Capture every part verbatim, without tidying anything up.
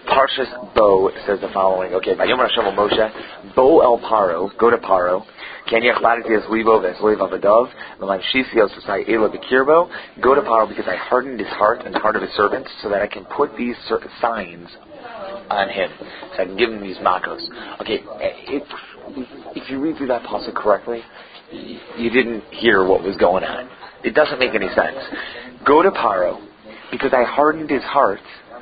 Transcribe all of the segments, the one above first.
Parshas Bo says the following. Okay, Vayomer Hashem el Moshe, Bo el Paro, go to Paro. Kenya Chladitias Libo Veslev Avadav, Melan Shisios Society Ela Bekirbo, go to Paro because I hardened his heart and the heart of his servants so that I can put these signs on him. So I can give him these makos. Okay, if, if you read through that pasuk correctly, you didn't hear what was going on. It doesn't make any sense. Go to Paro because I hardened his heart,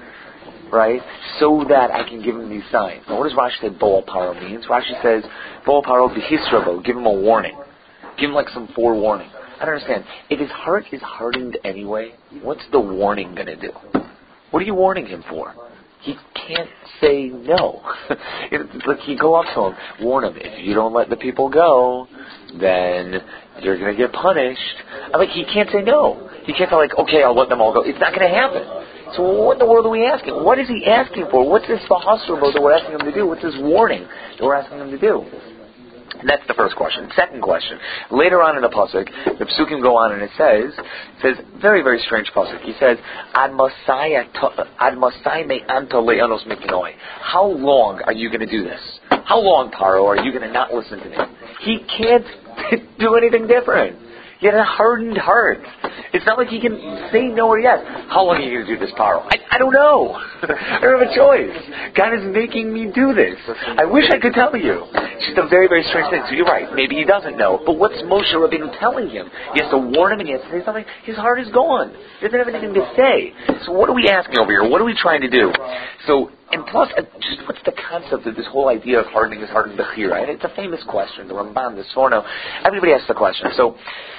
right, so that I can give him these signs. Now what does Rashi say Bo'al Paro means? Rashi says, Bo'al Paro b'hisrabo, give him a warning. Give him like some forewarning. I don't understand. If his heart is hardened anyway, what's the warning going to do? What are you warning him for? He can't say no. It's like you go up to him, warn him, if you don't let the people go, then you're going to get punished. I'm like, he can't say no. He can't say like, okay, I'll let them all go. It's not going to happen. So what in the world are we asking? What is he asking for? What's this v'hasrabo that we're asking him to do? What's this warning that we're asking him to do? And that's the first question. Second question. Later on in the pasuk, the psukim go on and it says, it says very very strange pasuk. He says, Ad Masai Ad Masai me anta le'anos miknoi. How long are you going to do this? How long, Paro, are you going to not listen to me? He can't do anything different. He had a hardened heart. It's not like he can say no or yes. How long are you going to do this, Paro? I, I don't know. I don't have a choice. God is making me do this. I wish I could tell you. It's just a very, very strange thing. So you're right. Maybe he doesn't know. But what's Moshe Rabbeinu telling him? He has to warn him and he has to say something. His heart is gone. He doesn't have anything to say. So what are we asking over here? What are we trying to do? So, and plus, uh, just what's the concept of this whole idea of hardening his heart and bechira? And it's a famous question. The Ramban, the Sforno, everybody asks the question. So,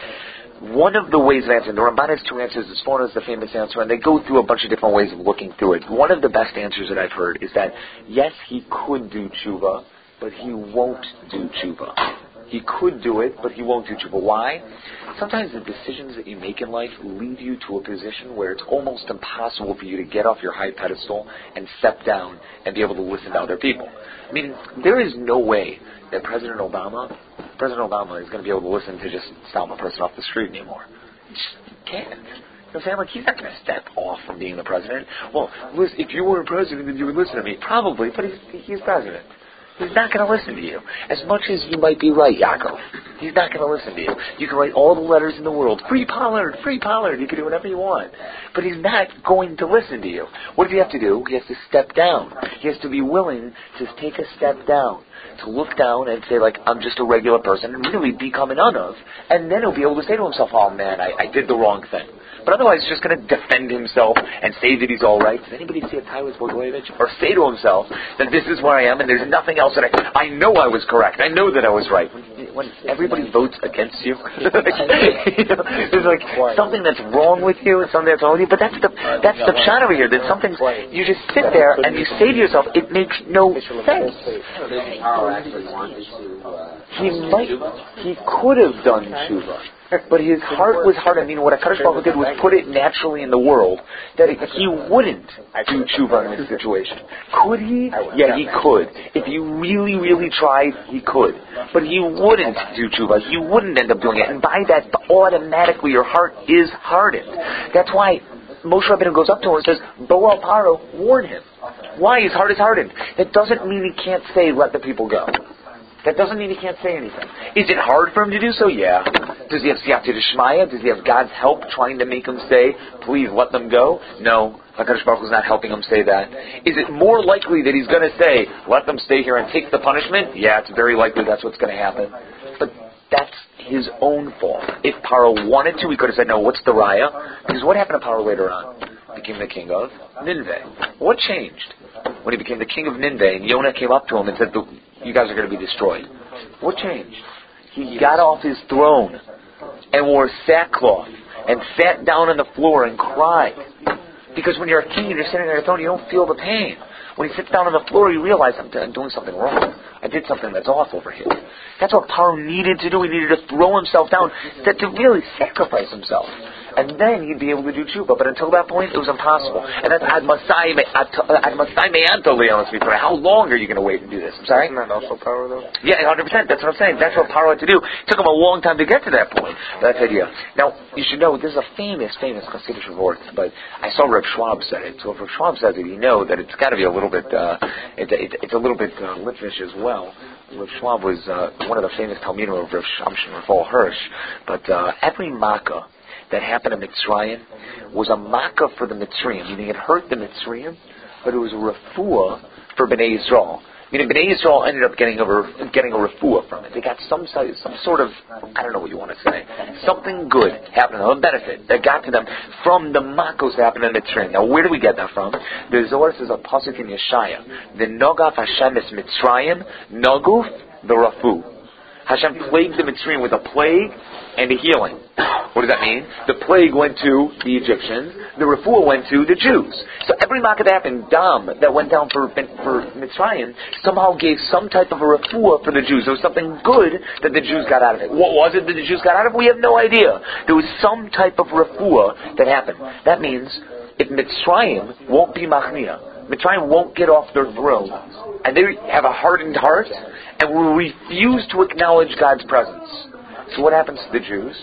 one of the ways of answering, the Ramban has two answers, the Sforno is the famous answer, and they go through a bunch of different ways of looking through it. One of the best answers that I've heard is that, yes, he could do tshuva, but he won't do tshuva. He could do it, but he won't do tshuva. Why? Sometimes the decisions that you make in life lead you to a position where it's almost impossible for you to get off your high pedestal and step down and be able to listen to other people. I mean, there is no way that President Obama, President Obama is going to be able to listen to just stop a person off the street anymore. He just can't. You know what I'm saying? Like, he's not going to step off from being the president. Well, listen, if you were a president, then you would listen to me. Probably, but he's, he's president. He's not going to listen to you. As much as you might be right, Yaakov, he's not going to listen to you. You can write all the letters in the world. Free Pollard, free Pollard. You can do whatever you want. But he's not going to listen to you. What does he have to do? He has to step down. He has to be willing to take a step down. To look down and say, like, I'm just a regular person, and really become an unav. And then he'll be able to say to himself, oh man, I, I did the wrong thing. But otherwise, he's just going to defend himself and say that he's all right. Does anybody see a Tyrus Blagojevich? Or say to himself that this is where I am and there's nothing else that I... I know I was correct. I know that I was right. When, when everybody votes against you, you know, there's like something that's wrong with you and something that's wrong with you. But that's the that's the pshat over here. That something... You just sit there and you say to yourself, it makes no sense. He might... He could have done tshuva. But his heart was hard. I mean, what HaKadosh Baruch Hu did was put it naturally in the world that he wouldn't do tshuva in this situation. Could he? Yeah, he could. If he really, really tried, he could. But he wouldn't do tshuva. He wouldn't end up doing it. And by that, automatically your heart is hardened. That's why Moshe Rabbeinu goes up to him and says, Bo'al Paro, warn him. Why? His heart is hardened. That doesn't mean he can't say, let the people go. That doesn't mean he can't say anything. Is it hard for him to do so? Yeah. Does he have siyata d'shmaya? Does he have God's help trying to make him say, please let them go? No. HaKadosh Baruch Hu is not helping him say that. Is it more likely that he's going to say, let them stay here and take the punishment? Yeah, it's very likely that's what's going to happen. But that's his own fault. If Paro wanted to, he could have said, no, what's the raya? Because what happened to Paro later on? He became the king of Nineveh. What changed when he became the king of Nineveh and Yonah came up to him and said, you guys are going to be destroyed? What changed? He got off his throne and wore sackcloth and sat down on the floor and cried. Because when you're a king and you're sitting on your throne, you don't feel the pain. When he sits down on the floor, you realize, I'm, I'm doing something wrong. I did something that's off over here. That's what Paro needed to do. He needed to throw himself down, to, to really sacrifice himself. and then he'd be able to do tshuva. But until that point, it was impossible. And that's ad masai me ad masai me'anto le'onos mitzrayim. How long are you going to wait and do this? I'm sorry. Isn't that also Paro though? Yeah, one hundred percent. That's what I'm saying. That's what Paro had to do. It took him a long time to get to that point. That's the idea. Now, you should know, this is a famous, famous Hasidic report, but I saw Reb Schwab said it. So if Reb Schwab says it, you know that it's got to be a little bit, uh, it, it, it's a little bit uh, Litvish as well. Reb Schwab was uh, one of the famous Talmidim of Reb Shamshin Raphael Hirsch, but uh, every makkah that happened in Mitzrayim was a makkah for the Mitzrayim, meaning it hurt the Mitzrayim, but it was a refuah for Bnei Yisrael. Meaning Bnei Yisrael ended up getting a, getting a refuah from it. They got some some sort of, I don't know what you want to say, something good happened, a benefit that got to them from the makos that happened in Mitzrayim. Now, where do we get that from? The Zohar says a pasuk in Yeshaya, the Nogaf Hashem is Mitzrayim, Noguf the Rafu. Hashem plagued the Mitzrayim with a plague and a healing. What does that mean? The plague went to the Egyptians, the refuah went to the Jews. So every makkah that happened, dam, that went down for for Mitzrayim, somehow gave some type of a refuah for the Jews. There was something good that the Jews got out of it. What was it that the Jews got out of it? We have no idea. There was some type of refuah that happened. That means if Mitzrayim won't be machnia, Mitzrayim won't get off their throne, and they have a hardened heart, and will refuse to acknowledge God's presence. So what happens to the Jews?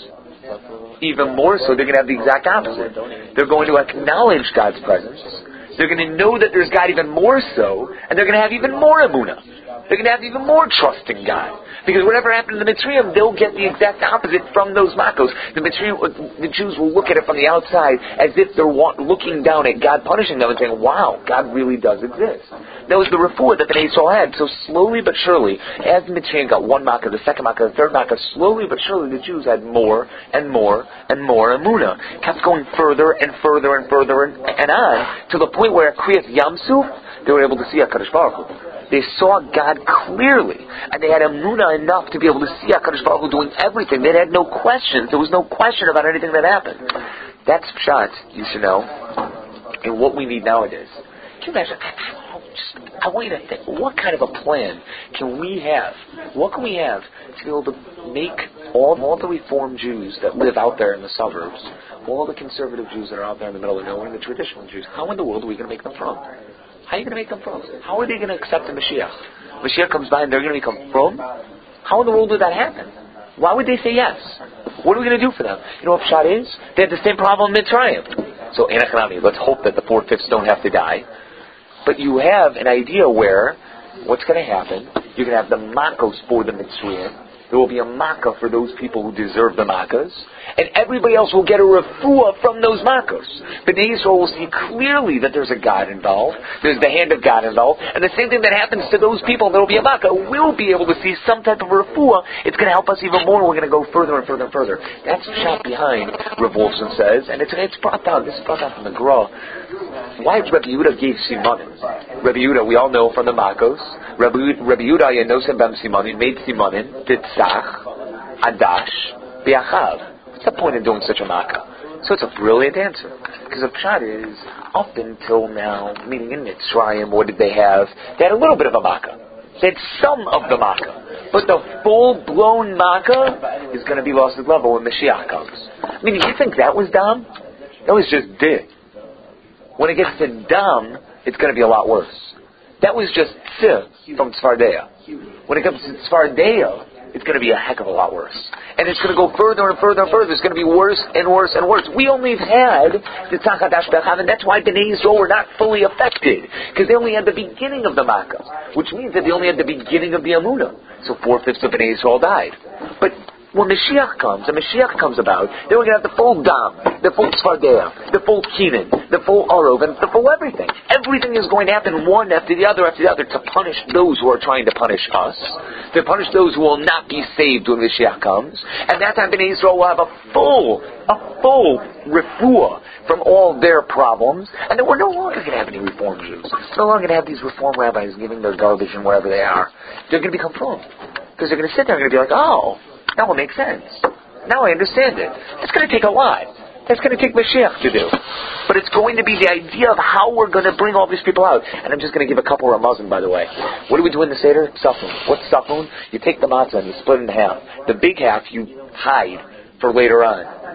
Even more so, they're going to have the exact opposite. They're going to acknowledge God's presence. They're going to know that there's God even more so, and they're going to have even more emunah. They're going to have even more trust in God. Because whatever happened to the Mitzrayim, they'll get the exact opposite from those makos. The Mitzrayim, the Jews will look at it from the outside as if they're looking down at God punishing them and saying, wow, God really does exist. That was the refuah that the Bnei Yisrael had. So slowly but surely, as the Mitzrayim got one makkah, the second makkah, the third makkah, slowly but surely the Jews had more and more and more emunah. Kept going further and further and further and, and on, to the point where at Kriyas Yamsuf, they were able to see HaKadosh Baruch Hu. They saw God clearly, and they had emunah enough to be able to see HaKadosh Baruch Hu doing everything. They had no questions. There was no question about anything that happened. That's pshat, you should know, and what we need nowadays. Can you imagine? I, just, I want you to think, what kind of a plan can we have? What can we have to be able to make all, all the Reform Jews that live out there in the suburbs, all the conservative Jews that are out there in the middle of nowhere, and the traditional Jews, how in the world are we going to make them from? How are you going to make them from? How are they going to accept the Mashiach? Mashiach comes by and they're going to become from? How in the world would that happen? Why would they say yes? What are we going to do for them? You know what Pshat is? They had the same problem in Mitzrayim. So, Enochanami, let's hope that the four-fifths don't have to die. But you have an idea where what's going to happen? You're going to have the makos for the Mitzrayim. There will be a makkah for those people who deserve the makkahs, and everybody else will get a refuah from those makkahs. Bnei Yisrael will see clearly that there's a God involved, there's the hand of God involved, and the same thing that happens to those people, there will be a makkah, we'll be able to see some type of refuah. It's going to help us even more. We're going to go further and further and further. That's the shot behind, Rav Wolfson says, and it's, it's brought down, this is brought down from the Gra. Why Rabbi Yehuda gave simanim? Rabbi Yehuda, we all know from the Makos, Rabbi, Rabbi Yehuda Yenosen Bam Simanim, made simanim, Titzach, Adash, Biachav. What's the point in doing such a makkah? So it's a brilliant answer. Because the pshat is, up until now, meaning in Mitzrayim, what did they have? They had a little bit of a makkah. They had some of the makkah. But the full-blown makkah is going to be lost at level when Mashiach comes. I mean, you think that was dumb? That was just dig. When it gets to dam, it's going to be a lot worse. That was just tz from Tzfardea. When it comes to Tzfardea, it's going to be a heck of a lot worse. And it's going to go further and further and further. It's going to be worse and worse and worse. We only had the Tzachadash Bechav, and that's why Bnei Yisrael were not fully affected. Because they only had the beginning of the Makkah. Which means that they only had the beginning of the Amunah. So four-fifths of Bnei Yisrael died. But when Mashiach comes, and Mashiach comes about, then we're going to have the full Dam, the full Tzfardea, the full Kenan, the full Arov, and the full everything. Everything is going to happen one after the other after the other to punish those who are trying to punish us, to punish those who will not be saved when Mashiach comes. And that time Bnei Yisrael will have a full, a full refuah from all their problems, and then we're no longer going to have any Reform Jews. We're no longer going to have these Reform rabbis giving their garbage and wherever they are. They're going to become from. Because they're going to sit there and they're going to be like, oh, now it makes sense. Now I understand it. It's going to take a lot. That's going to take Mashiach to do. But it's going to be the idea of how we're going to bring all these people out. And I'm just going to give a couple of Ramazan, by the way. What do we do in the Seder? Safun. What's Safun? You take the matzah and you split it in half. The big half you hide for later on.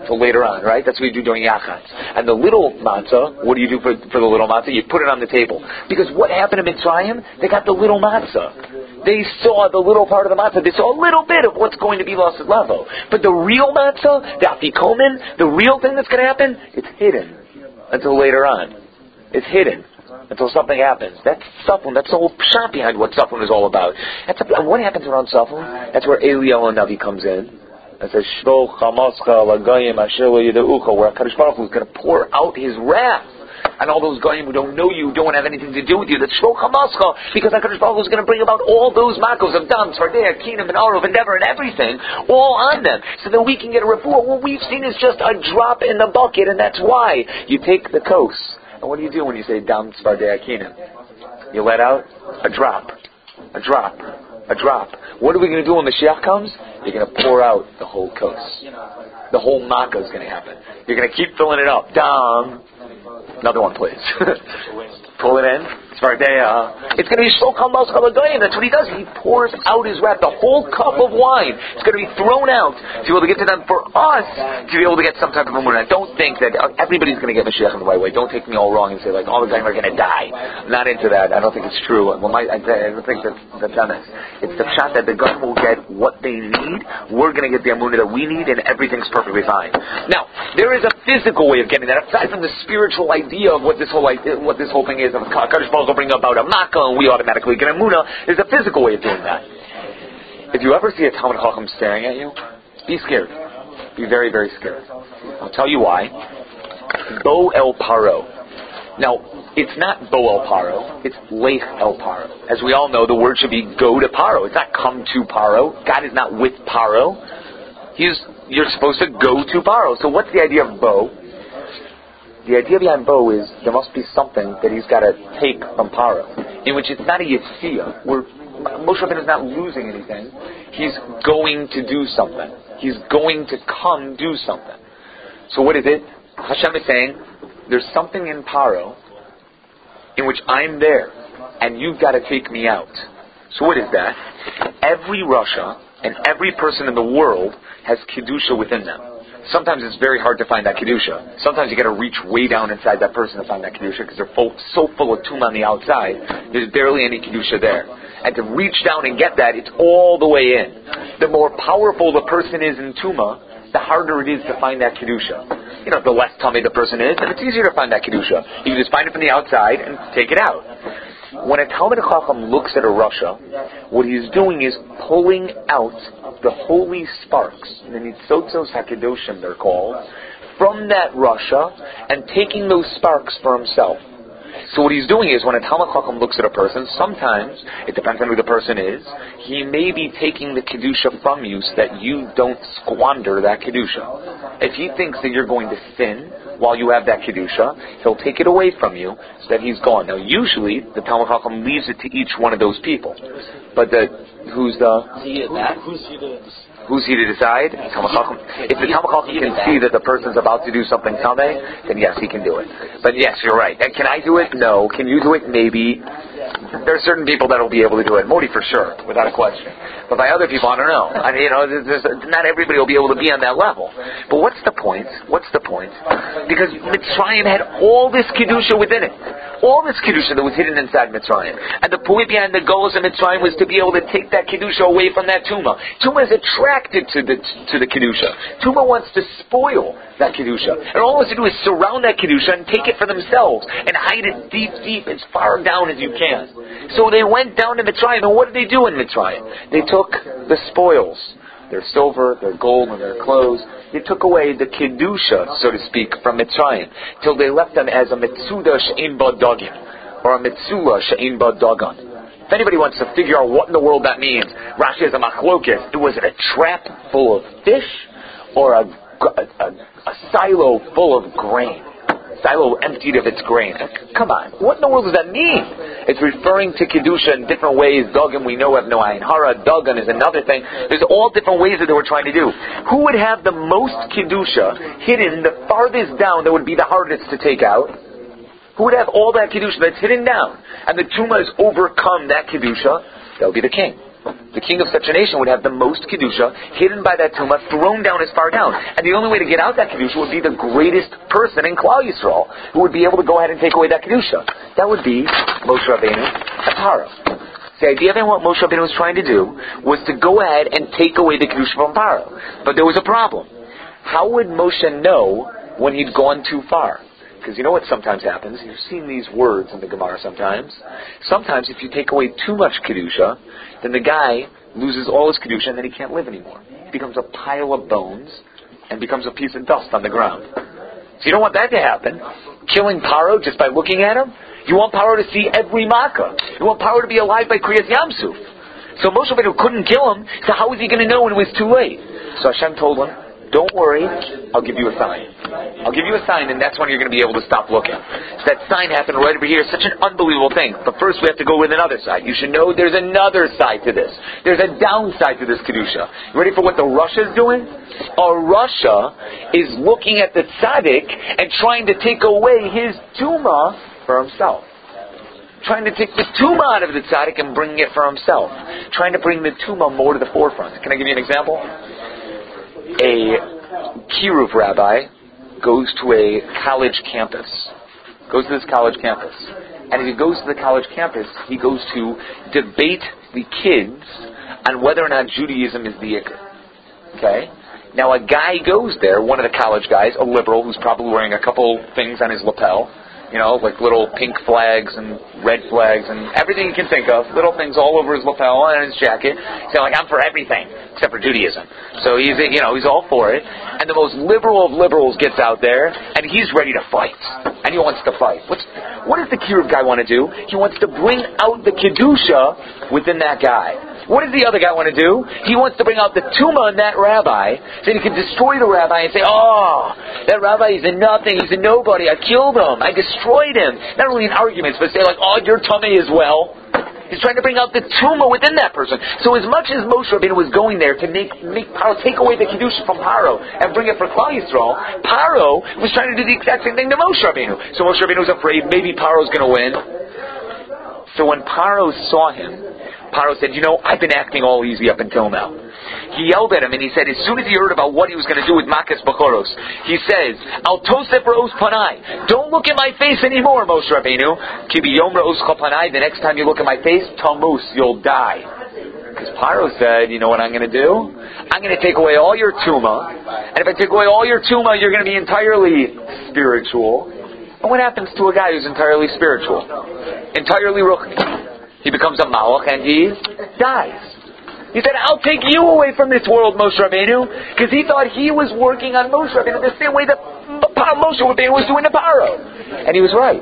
till later on, right? That's what you do during Yachatz. And the little matzah, what do you do for, for the little matzah? You put it on the table. Because what happened in Mitzrayim? They got the little matzah. They saw the little part of the matzah. They saw a little bit of what's going to be lost at Lavo. But the real matzah, the afikomen, the real thing that's going to happen, it's hidden until later on. It's hidden until something happens. That's Safon. That's the whole pshat behind what Safon is all about. That's a, what happens around Safon? That's where Eliyahu Navi comes in. It says, Shvo chamascha l'gayim asher lo yida'ucha, where HaKadosh Baruch Hu is going to pour out His wrath on all those goyim who don't know you, don't have anything to do with you. That's Shvo chamascha, because HaKadosh Baruch Hu is going to bring about all those makos of Dam, Tzfardea, Kinam, and Arov, and Dever, and everything, all on them, so that we can get a refuah. What we've seen is just a drop in the bucket, and that's why you take the kos. And what do you do when you say Dam, Tzfardea, Kinam? You let out a drop, a drop, a drop. What are we going to do when Mashiach comes? You're going to pour out the whole kos. The whole makkah is going to happen. You're going to keep filling it up. Dam. Another one, please. Pull it in. Tzfardea. It's going to be so kamos chalagayim. That's what he does. He pours out his wrath. The whole cup of wine. It's going to be thrown out to be able to get to them. For us, to be able to get some type of emunah. Don't think that everybody's going to get Mashiach in the right way. Don't take me all wrong and say, like, all the guys are going to die. I'm not into that. I don't think it's true. Well, my, I, I don't think that, that's honest. It's the shot that the gun will get what they need. We're going to get the emunah that we need, and everything's perfectly fine. Now, there is a physical way of getting that. Aside from the spiritual idea of what this whole idea, what this whole thing is, of Kadosh Baruch Hu will bring about a makkah and we automatically get a emunah. There's a physical way of doing that. If you ever see a Talmid Chacham staring at you, be scared. Be very, very scared. I'll tell you why. Bo el paro. Now, it's not Bo el paro. It's Lech el paro. As we all know, the word should be go to paro. It's not come to paro. God is not with paro. He's, you're supposed to go to paro. So what's the idea of Bo? The idea behind Bo is there must be something that he's got to take from Paro, in which it's not a Yetziyah, where Moshe Rabbeinu is not losing anything. He's going to do something. He's going to come do something. So what is it? Hashem is saying, there's something in Paro in which I'm there, and you've got to take me out. So what is that? Every Rasha and every person in the world has Kedusha within them. Sometimes it's very hard to find that Kedusha. Sometimes you got to reach way down inside that person to find that Kedusha because they're full, so full of Tumah on the outside, there's barely any Kedusha there. And to reach down and get that, it's all the way in. The more powerful the person is in Tumah, the harder it is to find that Kedusha. You know, the less tummy the person is, and it's easier to find that Kedusha. You can just find it from the outside and take it out. When a Talmid Chacham looks at a Rasha, what he's doing is pulling out the holy sparks, the Nitzotzos HaKadoshim they're called, from that Rasha and taking those sparks for himself. So what he's doing is when a Talmid Chacham looks at a person, sometimes, it depends on who the person is, he may be taking the Kedusha from you so that you don't squander that Kedusha. If he thinks that you're going to sin while you have that Kedusha, he'll take it away from you so that he's gone. Now usually, the Talmid Chacham leaves it to each one of those people. But the, who's the... Who's he to... Who's he to decide? If the Talmid Chacham can see that the person's about to do something tameh, then yes, he can do it. But yes, you're right. And can I do it? No. Can you do it? Maybe. There are certain people that will be able to do it. Modi for sure, without a question. But by other people, I don't know. I mean, you know, there's, not everybody will be able to be on that level. But what's the point? What's the point? Because Mitzrayim had all this Kedusha within it. All this Kedusha that was hidden inside Mitzrayim. And the point behind the goals of Mitzrayim was to be able to take that Kedusha away from that Tumah. Tumah is attracted to the to the Kedusha. Tumah wants to spoil that Kedusha. And all it has to do is surround that Kedusha and take it for themselves and hide it deep, deep, as far down as you can. So they went down to Mitzrayim, and what did they do in Mitzrayim? They took the spoils, their silver, their gold, and their clothes. They took away the Kedusha, so to speak, from Mitzrayim, till they left them as a Metzuda she'in ba dagim, or a Metzula she'in ba dagan. If anybody wants to figure out what in the world that means, Rashi has a machlokes. Was it a trap full of fish, or a, a, a, a silo full of grain? Silo emptied of its grain. Come on, what in the world does that mean? It's referring to Kedusha in different ways. Dagan, we know, have no ayin hara. Dagan is another thing. There's all different ways that they were trying to do. Who would have the most Kedusha hidden the farthest down that would be the hardest to take out? Who would have all that Kedusha that's hidden down? And the Tumah has overcome that Kedusha? That would be the king. The king of such a nation would have the most kedusha hidden by that tumah, thrown down as far down. And the only way to get out that kedusha would be the greatest person in Klal Yisrael, who would be able to go ahead and take away that kedusha. That would be Moshe Rabbeinu and Paro. The idea of what Moshe Rabbeinu was trying to do was to go ahead and take away the kedusha from Paro. But there was a problem. How would Moshe know when he'd gone too far? Because you know what sometimes happens? You've seen these words in the Gemara sometimes. Sometimes if you take away too much kedusha, then the guy loses all his kedusha and then he can't live anymore. He becomes a pile of bones and becomes a piece of dust on the ground. So you don't want that to happen. Killing Paro just by looking at him? You want Paro to see every makkah. You want Paro to be alive by Kriyas Yamsuf. So Moshe Rabbeinu couldn't kill him, so how was he going to know when it was too late? So Hashem told him, don't worry, I'll give you a sign. I'll give you a sign, and that's when you're going to be able to stop looking. So that sign happened right over here. It's such an unbelievable thing. But first we have to go with another side. You should know there's another side to this. There's a downside to this Kedusha. You ready for what the Russia is doing? Our Russia is looking at the tzaddik and trying to take away his tumah for himself. Trying to take the tumah out of the tzaddik and bring it for himself. Trying to bring the tumah more to the forefront. Can I give you an example? A kiruv rabbi goes to a college campus. Goes to this college campus. And if he goes to the college campus, he goes to debate the kids on whether or not Judaism is the ikr. Okay? Now a guy goes there, one of the college guys, a liberal, who's probably wearing a couple things on his lapel, you know, like little pink flags and red flags and everything you can think of, little things all over his lapel and his jacket, saying like, I'm for everything except for Judaism. So he's, you know, he's all for it. And the most liberal of liberals gets out there and he's ready to fight. And he wants to fight. What's, what does the kiruv guy want to do? He wants to bring out the kedusha within that guy. What does the other guy want to do? He wants to bring out the tumah in that rabbi so he can destroy the rabbi and say, oh, that rabbi is a nothing, he's a nobody, I killed him, I destroyed him. Not only in arguments, but say like, oh, your tummy as well. He's trying to bring out the tumah within that person. So as much as Moshe Rabbeinu was going there to make, make Paro take away the kedusha from Paro and bring it for Klal Yisrael, Paro was trying to do the exact same thing to Moshe Rabbeinu. So Moshe Rabbeinu was afraid maybe Paro's going to win. So when Paro saw him, Paro said, you know, I've been acting all easy up until now. He yelled at him and he said, as soon as he heard about what he was going to do with Makas Bachoros, he says, Al Tosef Ra'os Panai, don't look at my face anymore, Moshe Rabbeinu. Ki biyom Ra'os Panai, the next time you look at my face, Tamus, you'll die. Because Paro said, you know what I'm going to do? I'm going to take away all your tumah, and if I take away all your tumah, you're going to be entirely spiritual. And what happens to a guy who's entirely spiritual? Entirely ruchni. He becomes a malach and he dies. He said, I'll take you away from this world, Moshe Rabbeinu, because he thought he was working on Moshe Rabbeinu the same way that Moshe Rabbeinu was doing to Paro. And he was right.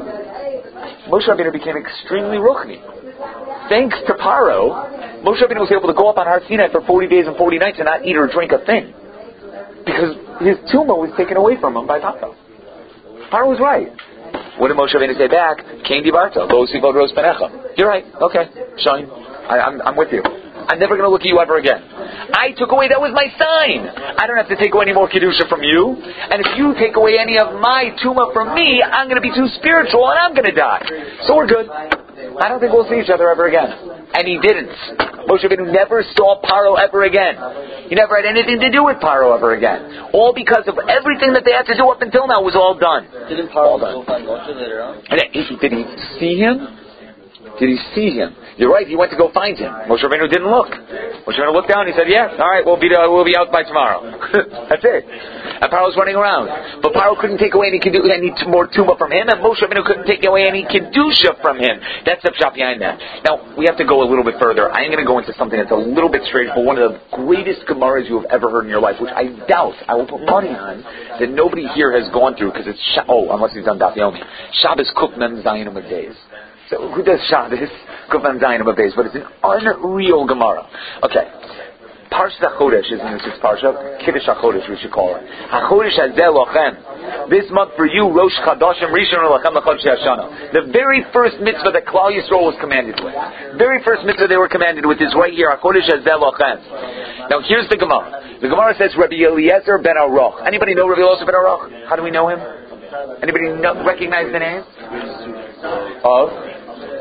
Moshe Rabbeinu became extremely ruchni. Thanks to Paro, Moshe Rabbeinu was able to go up on Har Sinai for forty days and forty nights and not eat or drink a thing. Because his tumah was taken away from him by Paro. Paro was right. What did Moshe Rabbeinu say back? Kain dibarta, lo sivod ros panecha. You're right. Okay, shine. I, I'm, I'm with you. I'm never going to look at you ever again. I took away, that was my sign. I don't have to take away any more kedusha from you. And if you take away any of my tumah from me, I'm going to be too spiritual and I'm going to die. So we're good. I don't think we'll see each other ever again. And he didn't. Moshe Rabbeinu never saw Paro ever again. He never had anything to do with Paro ever again. All because of everything that they had to do up until now was all done. Didn't Paro go find Moshe later on? And did he see him? Did he see him? You're right, he went to go find him. Moshe Rabbeinu didn't look. Moshe Rabbeinu looked down and he said, yeah, all right, we'll be, uh, we'll be out by tomorrow. That's it. And Paro was running around. But Paro couldn't take away any, any more tumah from him, and Moshe Rabbeinu couldn't take away any kedusha from him. That's the pshat behind that. Now, we have to go a little bit further. I'm going to go into something that's a little bit strange, but one of the greatest Gemaras you have ever heard in your life, which I doubt, I will put money on, that nobody here has gone through, because it's, Sh- oh, unless he's done Daf Yomi. Shabbos Kuf Mem Zayin Amud Beis. So who does Shabbos? Kuf Mem Zayin Amud Beis, but it's an unreal Gemara. Okay. Parsha HaChodesh is in this Parsha. Kiddush HaChodesh, we should call it. HaChodesh Hazeh Lochem. This month for you, Rosh Chadashim Rishon Lochem L'Chodesh Hashanah. The very first mitzvah that Klal Yisrael was commanded with. Very first mitzvah they were commanded with is right here, HaChodesh Hazeh Lochem. Now here's the Gemara. The Gemara says Rabbi Eliezer ben Aruch. Anybody know Rabbi Eliezer ben Aruch? How do we know him? Anybody know, recognize the name? Of?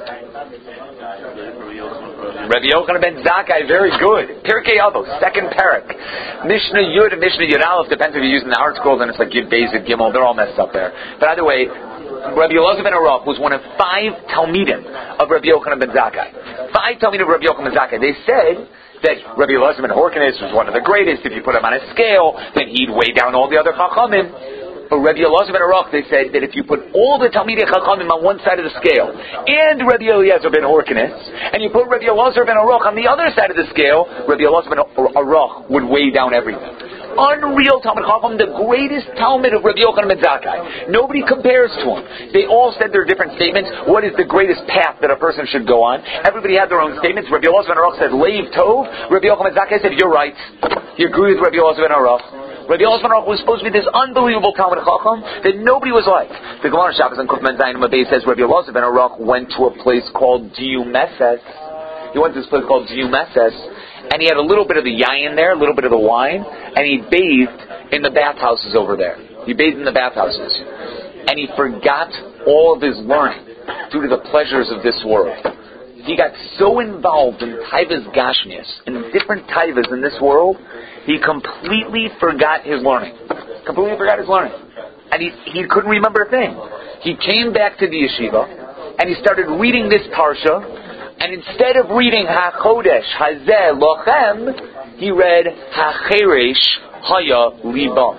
Rabbi Yochanan ben Zakkai, very good. Pirkei Avos, second parak. Mishnah Yud and Mishnah Yud Aleph, depends if you're using the Art Scroll, then it's like Yud Beis and Gimel, they're all messed up there. But either way, Rabbi Elazar ben Aruch was one of five Talmidim of Rabbi Yochanan ben Zakkai. Five Talmidim of Rabbi Yochanan ben Zakkai. They said that Rabbi Elazar ben Horkinus was one of the greatest. If you put him on a scale, then he'd weigh down all the other Chachamim. But Rabbi Elazar ben Aruch, they said that if you put all the Talmidei Chachamim on one side of the scale, and Rabbi Eliezer ben Horkinus, and you put Rabbi Elazar ben Aruch on the other side of the scale, Rabbi Elazar ben Aruch would weigh down everything. Unreal Talmid Chacham, the greatest Talmid of Rabbi Yochanan ben Zakkai. Nobody compares to him. They all said their different statements. What is the greatest path that a person should go on? Everybody had their own statements. Rabbi Elazar ben Aruch said, Leiv Tov. Rabbi Yochanan ben Zakkai said, you're right. You agree with Rabbi Elazar ben Aruch. Rabbi Elazar ben Aruch was supposed to be this unbelievable Talmid Chacham that nobody was like. The Gemara Shabbos and Kuf Men Zayin Mabei says Rabbi Elazar ben Aruch went to a place called Diumeses. He went to this place called Diumeses, and he had a little bit of the yayin there, a little bit of the wine, and he bathed in the bathhouses over there. He bathed in the bathhouses. And he forgot all of his learning due to the pleasures of this world. He got so involved in taivas gashmias, in different taivas in this world, he completely forgot his learning. Completely forgot his learning. And he, he couldn't remember a thing. He came back to the yeshiva, and he started reading this parsha, and instead of reading HaChodesh Hazeh Lochem, he read HaCheresh Haya Libam.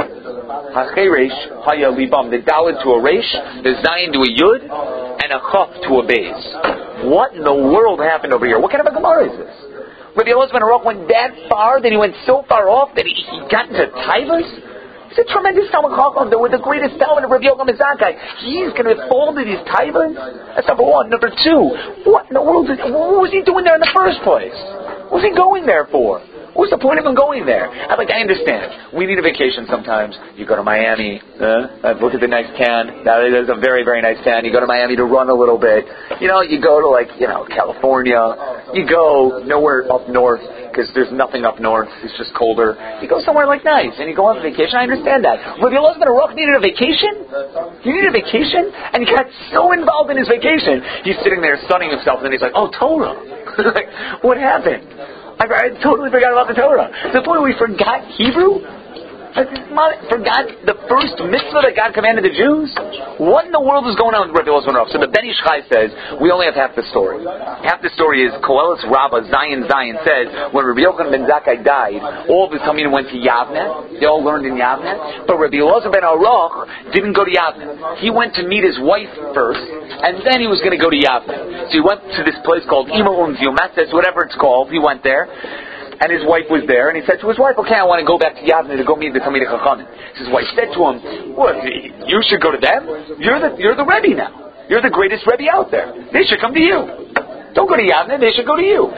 HaCheresh Haya Libam. The Dalet to a Resh, the Zayin to a Yud, and a Chaf to a Beis. What in the world happened over here? What kind of a Gemara is this? Rabbi Elazar ben Aruch went that far, that he went so far off that he, he got into Taivas? He's a tremendous Talmid Chacham. They were the greatest Talmid of Rabbi Yochanan ben Zakkai. He's going to fall into these taivas? That's number one. Number two, what in the world is, what was he doing there in the first place? What was he going there for? What's the point of him going there? I like. I understand. We need a vacation sometimes. You go to Miami. Uh, look at the nice tan. That is a very, very nice tan. You go to Miami to run a little bit. You know, you go to like, you know, California. You go nowhere up north because there's nothing up north. It's just colder. You go somewhere like nice and you go on vacation. I understand that. Rabbi Elazar ben Aruch needed a vacation? You needed a vacation? And he got so involved in his vacation. He's sitting there sunning himself and then he's like, oh, Torah. Like, what happened? I, I totally forgot about the Torah. To the point where we forgot Hebrew? I forgot the first mitzvah that God commanded the Jews? What in the world is going on with Rabbi Elazar ben Aruch? So the Ben Ish Chai says, we only have half the story. Half the story is, Koheles Rabbah Zion Zion says, when Rabbi Yochanan ben Zakkai died, all of his Talmidim went to Yavne. They all learned in Yavne. But Rabbi Elazar ben Aruch didn't go to Yavne. He went to meet his wife first, and then he was going to go to Yavne. So he went to this place called Imaun Ziumates, whatever it's called. He went there. And his wife was there, and he said to his wife, okay, I want to go back to Yavne to go meet the Talmidei Chachamim. His wife said to him, what, you should go to them? You're the you're the Rebbe now. You're the greatest Rebbe out there. They should come to you. Don't go to Yavne, they should go to you.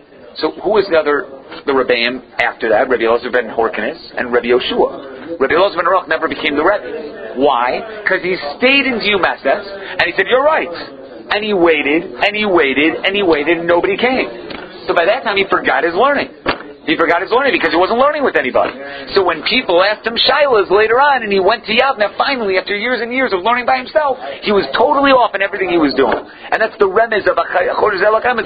So who was the other, the Rebbeim after that? Rabbi Elazar ben Horkinus and Rabbi Yoshua. Rabbi Elazar ben Aruch never became the Rebbe. Why? Because he stayed in Diumeses, and he said, you're right. And he waited, and he waited, and he waited, and nobody came. So by that time he forgot his learning. He forgot his learning because he wasn't learning with anybody. So when people asked him shilas later on and he went to Yavne, finally after years and years of learning by himself, he was totally off in everything he was doing. And that's the remez of Chodesh Elokam,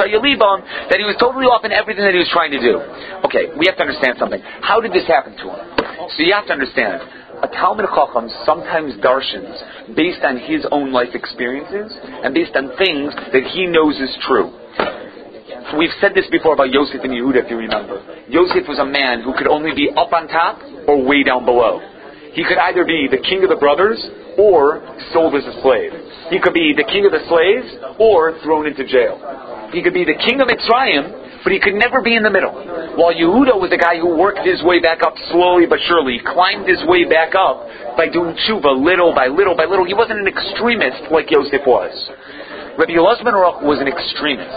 that he was totally off in everything that he was trying to do. Okay, we have to understand something. How did this happen to him? So you have to understand, a Talmid Chacham sometimes darshans based on his own life experiences and based on things that he knows is true. We've said this before about Yosef and Yehuda, if you remember. Yosef was a man who could only be up on top or way down below. He could either be the king of the brothers or sold as a slave. He could be the king of the slaves or thrown into jail. He could be the king of Mitzrayim, but he could never be in the middle. While Yehuda was a guy who worked his way back up slowly but surely, climbed his way back up by doing tshuva little by little by little. He wasn't an extremist like Yosef was. Rabbi Elazar ben Aruch was an extremist.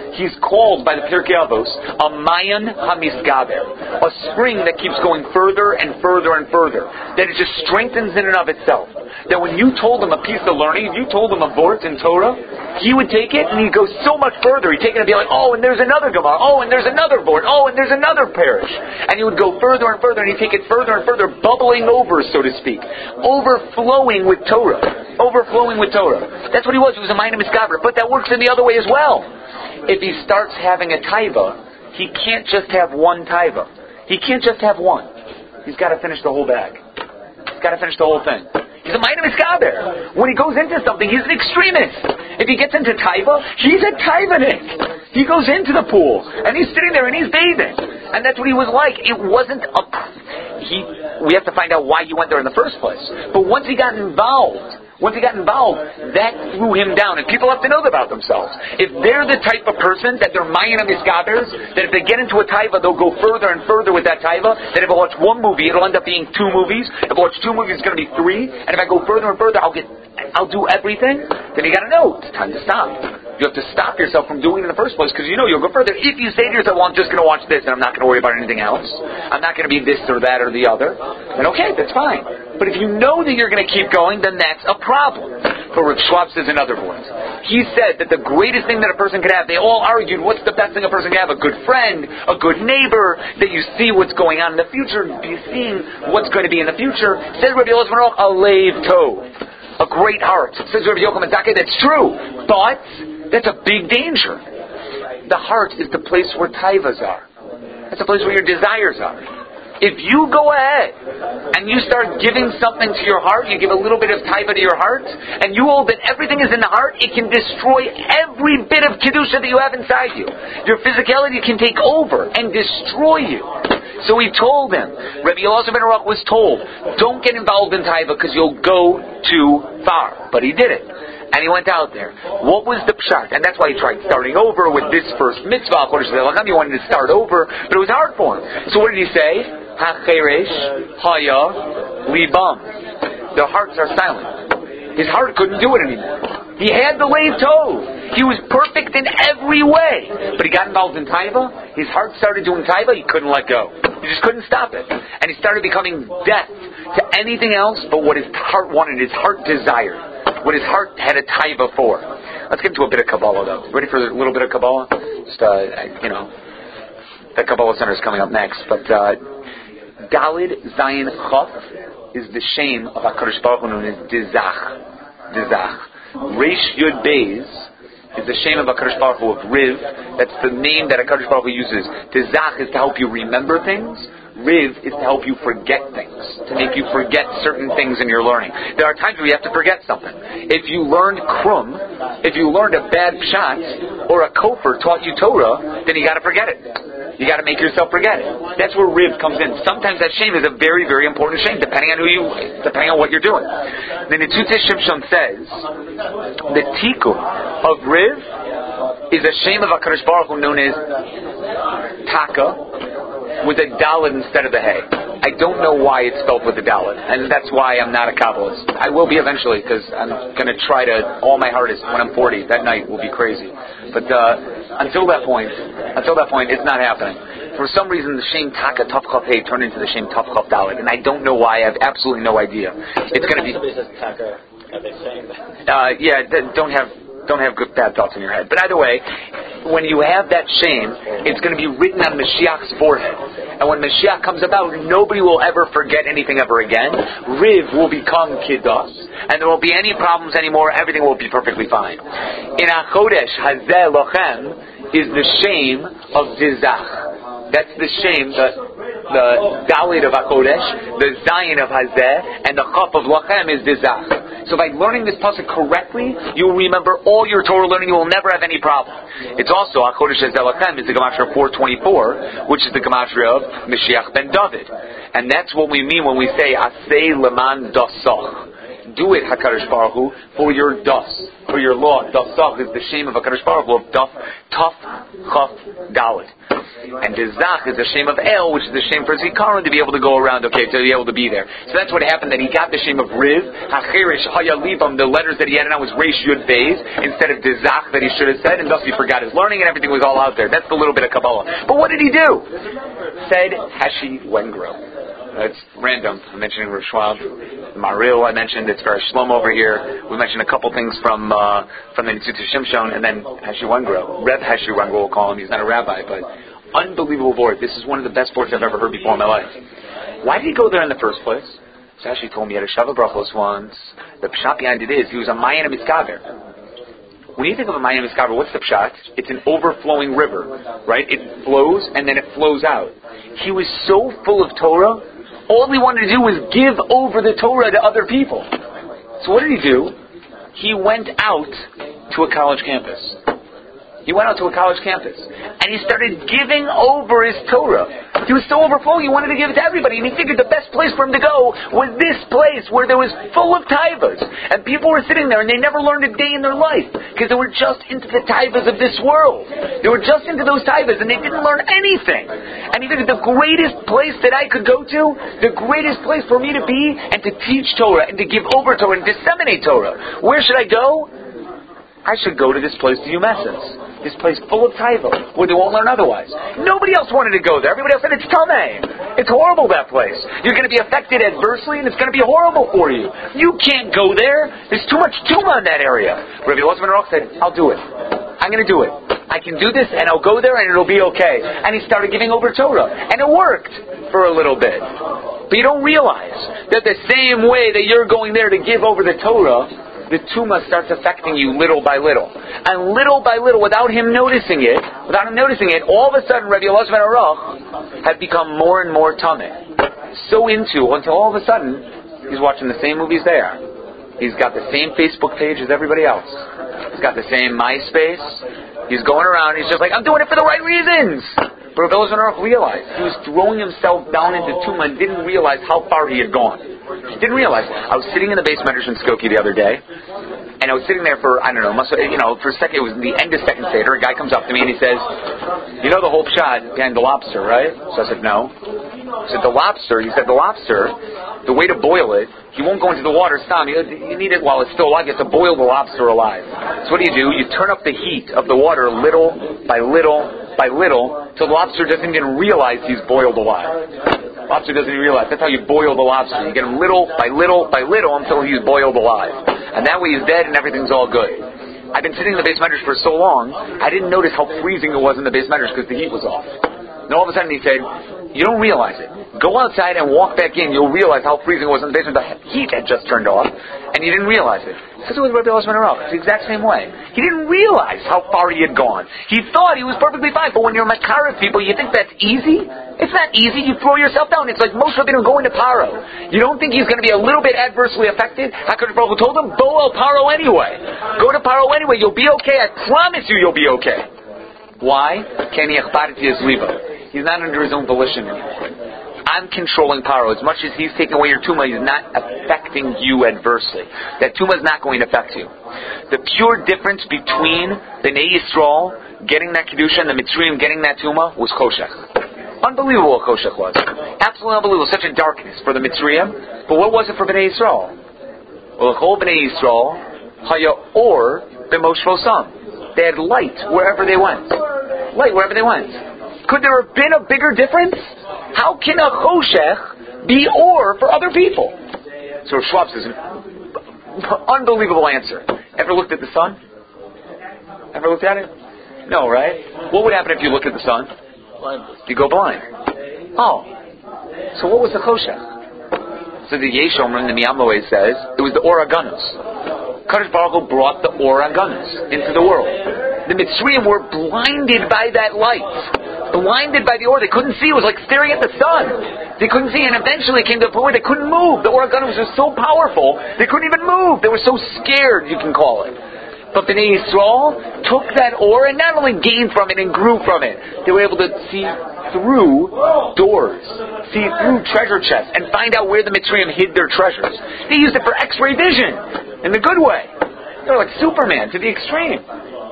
he's called by the Pirkei Avos a Mayan HaMisgaber, a spring that keeps going further and further and further, that it just strengthens in and of itself. That when you told him a piece of learning, if you told him a vort in Torah, he would take it and he'd go so much further. He'd take it and be like, oh, and there's another Gemara, oh, and there's another vort, oh, and there's another parish. And he would go further and further, and he'd take it further and further, bubbling over, so to speak. Overflowing with Torah. Overflowing with Torah. That's what he was. He was a Mayan HaMisgaber. But that works in the other way as well. If he starts having a taiva, he can't just have one taiva. He can't just have one. He's got to finish the whole bag. He's got to finish the whole thing. He's a Mayan HaMisgaber. When he goes into something, he's an extremist. If he gets into taiva, he's a taivanik. He goes into the pool, and he's sitting there, and he's bathing. And that's what he was like. It wasn't a... He, we have to find out why he went there in the first place. But once he got involved... Once he got involved, that threw him down. And people have to know that about themselves. If they're the type of person that they're Mayan HaMisgabers, that if they get into a taiva, they'll go further and further with that taiva, that if I watch one movie, it'll end up being two movies. If I watch two movies, it's going to be three. And if I go further and further, I'll get, I'll do everything. Then you got to know, it's time to stop. You have to stop yourself from doing it in the first place, because you know you'll go further. If you say to yourself, well, I'm just going to watch this, and I'm not going to worry about anything else, I'm not going to be this or that or the other, then okay, that's fine. But if you know that you're going to keep going, then that's a problem. For Rav Schwab says in other words, he said that the greatest thing that a person could have, they all argued, what's the best thing a person can have? A good friend, a good neighbor, that you see what's going on in the future, be seeing what's going to be in the future. Says Rabbi Elazar ben Aruch, a leiv tov, a great heart. Says Rabbi Yochanan ben Zakkai, that's true, but that's a big danger. The heart is the place where taivas are. That's the place where your desires are. If you go ahead and you start giving something to your heart, you give a little bit of taiva to your heart, and you hold that everything is in the heart, it can destroy every bit of kedusha that you have inside you. Your physicality can take over and destroy you. So he told him, Rabbi Elazar ben Aruch was told, don't get involved in taiva because you'll go too far. But he did it. And he went out there. What was the pshat? And that's why he tried starting over with this first mitzvah. He wanted to start over, but it was hard for him. So what did he say? Ha-cheresh haya libam. Their hearts are silent. His heart couldn't do it anymore. He had the leiv tov. He was perfect in every way. But he got involved in taiva. His heart started doing taiva. He couldn't let go. He just couldn't stop it. And he started becoming deaf to anything else but what his heart wanted, his heart desired. What his heart had a taiva for. Let's get into a bit of Kabbalah, though. Ready for a little bit of Kabbalah? Just, uh, you know, the Kabbalah Center is coming up next. But uh, Dalid Zayin Chaf is the shame of HaKadosh Baruch Hu known as Dizach. Dizach. Reish Yud Beis is the shame of HaKadosh Baruch Hu of Riv. That's the name that HaKadosh Baruch Hu uses. Dizach is to help you remember things. Riv is to help you forget things, to make you forget certain things in your learning. There are times where you have to forget something. If you learned krum, if you learned a bad pshat, or a kofer taught you Torah, then you got to forget it. You got to make yourself forget it. That's where Riv comes in. Sometimes that shame is a very, very important shame, depending on who you, depending on what you're doing. Then the Nitzutzei Shimshon says the tikkun of Riv is a shame of HaKadosh Baruch Hu known as taka, with a dalet instead of the hay. I don't know why it's spelled with a dalet, and that's why I'm not a Kabbalist. I will be eventually, because I'm going to try to, all my hardest, when I'm forty, that night will be crazy. But uh, until that point, until that point, it's not happening. For some reason, the Shem Taka Tav Chav Hey turned into the Shem Tav Chav Dalet, and I don't know why. I have absolutely no idea. It's going to be... Somebody says Taka, are they saying that? Uh, yeah, don't have... Don't have good bad thoughts in your head. But either way, when you have that shame, it's going to be written on Mashiach's forehead. And when Mashiach comes about, nobody will ever forget anything ever again. Riv will become Kiddos, and there won't be any problems anymore. Everything will be perfectly fine. In HaChodesh Hazeh Lochem is the shame of Dizach. That's the shame, the the Dalit of HaKodesh, the Zayin of Hazeh, and the Chaf of Lachem is Dizach. So by learning this pasuk correctly, you will remember all your Torah learning. You will never have any problem. It's also HaKodesh Hazeh Lachem is the Gematria four twenty-four, which is the Gematria of Mashiach ben David. And that's what we mean when we say Aseh Leman Dasach. Do it, HaKadosh Baruch Hu, for your das, for your law. Dasach is the shame of HaKadosh Baruch Hu of Daf, Taf, Chaf, Dalit. And Dizach is the shame of El, which is the shame for Zikaron to be able to go around, okay, to be able to be there. So that's what happened, that he got the shame of Riv, Hacherish, Hayalibam, the letters that he had on was Reish Yud Beis, instead of Dizach that he should have said, and thus he forgot his learning and everything was all out there. That's the little bit of Kabbalah. But what did he do? Said Hashi Wengro. It's random. I'm mentioning Rav Schwab, Maril. I mentioned it's very Shlom over here. We mentioned a couple things from uh, from the Nitzuta Shimshon, and then Hashi Wengro. Reb Hashi Wengro will call him. He's not a rabbi, but unbelievable board. This is one of the best boards I've ever heard before in my life. Why did he go there in the first place? So actually told me he had a Shava Brachos once. The pshat behind it is he was a Mayan Miskaver. When you think of a Mayan Miskaver, what's the pshat? It's an overflowing river, right? It flows and then it flows out. He was so full of Torah. All he wanted to do was give over the Torah to other people. So what did he do? He went out to a college campus. He went out to a college campus. And he started giving over his Torah. He was so overflowing, he wanted to give it to everybody. And he figured the best place for him to go was this place where there was full of taivas. And people were sitting there and they never learned a day in their life. Because they were just into the taivas of this world. They were just into those taivas and they didn't learn anything. And he figured the greatest place that I could go to, the greatest place for me to be and to teach Torah and to give over Torah and disseminate Torah. Where should I go? I should go to this place, the Umessens. This place full of taiva, where they won't learn otherwise. Nobody else wanted to go there. Everybody else said, it's tameh. It's horrible, that place. You're going to be affected adversely, and it's going to be horrible for you. You can't go there. There's too much tumah in that area. Rabbi Elazar ben Aruch said, I'll do it. I'm going to do it. I can do this, and I'll go there, and it'll be okay. And he started giving over Torah. And it worked for a little bit. But you don't realize that the same way that you're going there to give over the Torah, the tumah starts affecting you little by little. And little by little, without him noticing it, without him noticing it, all of a sudden Rabbi Elazar ben Aruch had become more and more tameh. So into, until all of a sudden, he's watching the same movies they are. He's got the same Facebook page as everybody else. He's got the same MySpace. He's going around, he's just like, I'm doing it for the right reasons. But Rabbi Elazar ben Aruch realized he was throwing himself down into tumah and didn't realize how far he had gone. He didn't realize. I was sitting in the base medrash in Skokie the other day, and I was sitting there for, I don't know, must you know, for a second, it was the end of second Seder. A guy comes up to me and he says, you know the whole pshat behind the lobster, right? So I said, no. I said, the lobster, he said, the lobster, the way to boil it, you won't go into the water, stop. You, you need it while it's still alive. You have to boil the lobster alive. So what do you do? You turn up the heat of the water little by little by little, so the lobster doesn't even realize he's boiled alive. Lobster doesn't even realize. That's how you boil the lobster. You get him little by little by little until he's boiled alive. And that way he's dead and everything's all good. I've been sitting in the base medrash for so long, I didn't notice how freezing it was in the base medrash because the heat was off. And all of a sudden he said, you don't realize it. Go outside and walk back in, you'll realize how freezing it was in the basement. The heat had just turned off, and you didn't realize it. This is with Rabbi Elazar ben Aruch. It's the exact same way. He didn't realize how far he had gone. He thought he was perfectly fine, but when you're Makarev people, you think that's easy? It's not easy. You throw yourself down. It's like Moshe Rabbeinu going to Paro. You don't think he's going to be a little bit adversely affected? HaKadosh Baruch Hu told him, go al Paro anyway. Go to Paro anyway. You'll be okay. I promise you you'll be okay. Why? He's not under his own volition anymore. I'm controlling Paro. As much as he's taking away your tumah, he's not affecting you adversely. That tumah is not going to affect you. The pure difference between Bnei Yisrael getting that kedusha and the Mitzrayim getting that tumah was Choshech. Unbelievable what Choshech was. Absolutely unbelievable. Such a darkness for the Mitzrayim. But what was it for Bnei Yisrael? Well, the whole Bnei Yisrael, Haya Or B'Moshe Vosam. They had light wherever they went. Light wherever they went. Could there have been a bigger difference? How can a choshech be or for other people? So Schwab says, an unbelievable answer. Ever looked at the sun? Ever looked at it? No, right? What would happen if you look at the sun? You go blind. Oh. So what was the choshech? So the Yeshom in the Miyamloe says, it was the Or HaGanus. Kadosh Baruch Hu brought the Or HaGanus into the world. The Mitzrayim were blinded by that light. Blinded by the Or. They couldn't see. It was like staring at the sun. They couldn't see, and eventually it came to the point where they couldn't move. The Or HaGanus was so powerful, they couldn't even move. They were so scared, you can call it. But Bnei Yisrael took that Or and not only gained from it and grew from it, they were able to see through doors, see through treasure chests, and find out where the Mitzrayim hid their treasures. They used it for X-ray vision, in the good way. They were like Superman to the extreme.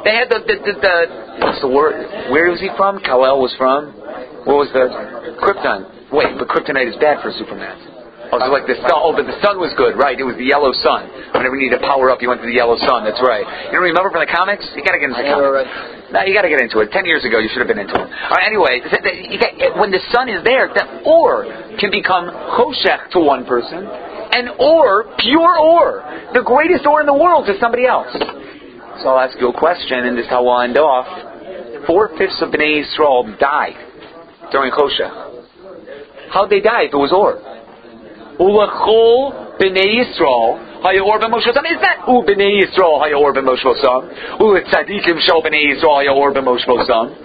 They had the, the, the, the what's the word? Where was he from? Kal-El was from? What was the Krypton? Wait, but kryptonite is bad for Superman. Oh, so like the sun. Oh, but the sun was good, right? It was the yellow sun. Whenever you needed to power up, you went to the yellow sun. That's right. You don't remember from the comics? You got to get into the comics. No, you got to get into it. Ten years ago, you should have been into it. All right. Anyway, you got, when the sun is there, that or can become choshech to one person, and or pure or the greatest or in the world to somebody else. So I'll ask you a question, and this is how we'll end off. Four fifths of Bnei Yisrael died during choshech. How'd they die if it was or? Ulachol b'nei Yisrael haya or b'Moshe Osam. Is that U b'nei Yisrael haya or b'Moshe Osam? U'letzadikim shel b'nei Yisrael haya or b'Moshe Osam.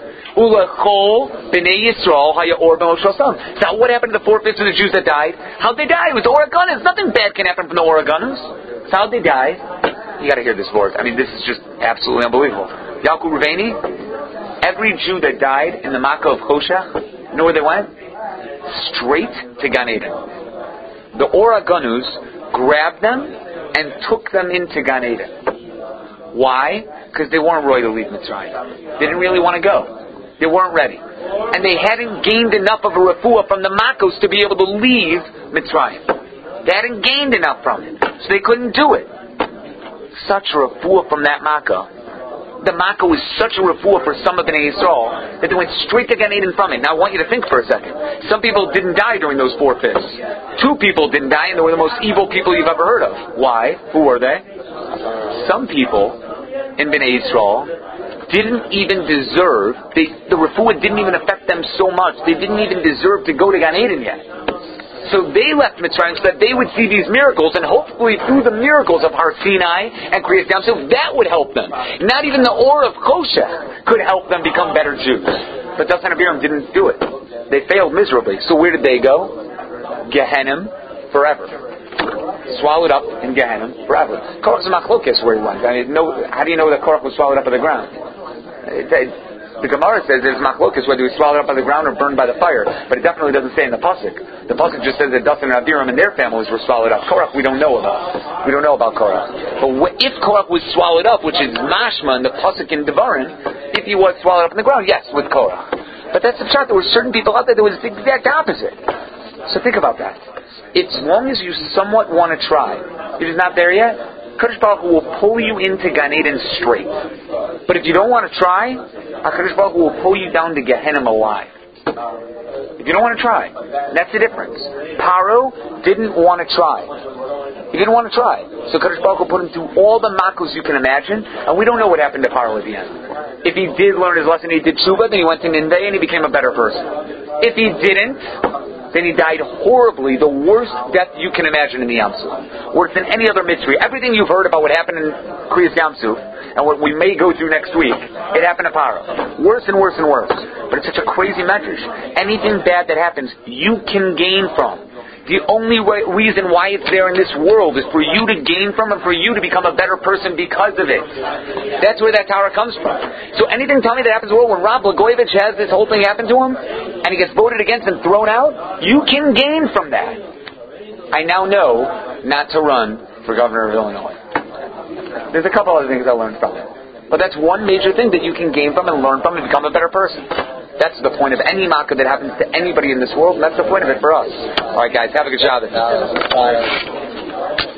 Ulachol b'nei Yisrael haya or b'Moshe Osam. Is that what happened to the four-fifths of the Jews that died? How'd they die? It was the Oregonans. Nothing bad can happen from the Oregonans. So how'd they die? You got to hear this word. I mean, this is just absolutely unbelievable. Yaakov Ruveni, every Jew that died in the Makkah of Choshech, you know where they went? Straight to Gan Eden. The Oregonus grabbed them and took them into Gan Eden. Why? Because they weren't ready to leave Mitzrayim. They didn't really want to go. They weren't ready. And they hadn't gained enough of a refuah from the Makkos to be able to leave Mitzrayim. They hadn't gained enough from it. So they couldn't do it. Such a refuah from that Makkah. The Makkah was such a refuah for some of Bnei Yisrael that they went straight to Gan Eden from it. Now I want you to think for a second. Some people didn't die during those four fifths. Two people didn't die, and they were the most evil people you've ever heard of. Why? Who were they? Some people in Bnei Yisrael didn't even deserve, they, the refuah didn't even affect them so much, they didn't even deserve to go to Gan Eden yet. So they left Mitzrayim so that they would see these miracles, and hopefully through the miracles of Har Sinai and Kriyas Yamsuf, that would help them. Not even the Or of Choshech could help them become better Jews. But Dasan Abiram didn't do it. They failed miserably. So where did they go? Gehenim forever. Swallowed up in Gehenim forever. Korach's machlokes where he went. I mean, no, how do you know that Korach was swallowed up in the ground? It, it, The Gemara says there's machlokes whether he was swallowed up by the ground or burned by the fire, but it definitely doesn't say in the pasuk. The pasuk just says that Dasan and Abiram and their families were swallowed up. Korach we don't know about. We don't know about Korach. But wh- if Korach was swallowed up, which is mashma in the pasuk in Devarim, if he was swallowed up in the ground, yes, with Korach. But that's the shot. There were certain people out there that was the exact opposite. So think about that. As long as you somewhat want to try, if it's not there yet, HaKadosh Baruch Hu will pull you into Gan Eden straight. But if you don't want to try, HaKadosh Baruch Hu will pull you down to Gehenna alive. If you don't want to try, that's the difference. Paro didn't want to try. He didn't want to try. So HaKadosh Baruch Hu put him through all the makos you can imagine, and we don't know what happened to Paro at the end. If he did learn his lesson, he did tshuva, then he went to Nineveh and he became a better person. If he didn't, then he died horribly, the worst death you can imagine in the Yamsuf. Worse than any other mitzvah. Everything you've heard about what happened in Kriyas Yamsuf, and what we may go through next week, it happened to Paro. Worse and worse and worse. But it's such a crazy message. Anything bad that happens, you can gain from. The only way, reason why it's there in this world is for you to gain from and for you to become a better person because of it. That's where that Torah comes from. So anything, tell me, that happens in the world, when Rob Blagojevich has this whole thing happen to him, and he gets voted against and thrown out, you can gain from that. I now know not to run for governor of Illinois. There's a couple other things I learned from it. But that's one major thing that you can gain from and learn from and become a better person. That's the point of any makkah that happens to anybody in this world, and that's the point of it for us. All right, guys, have a good Shabbos.